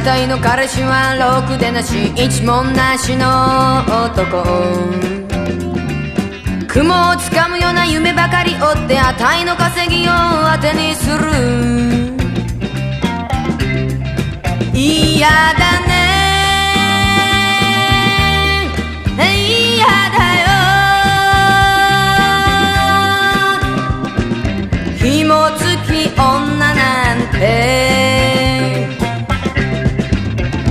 体の彼氏はろくでなし一文なしの男、雲をつかむような夢ばかり追ってあたいの稼ぎを当てにする。嫌だね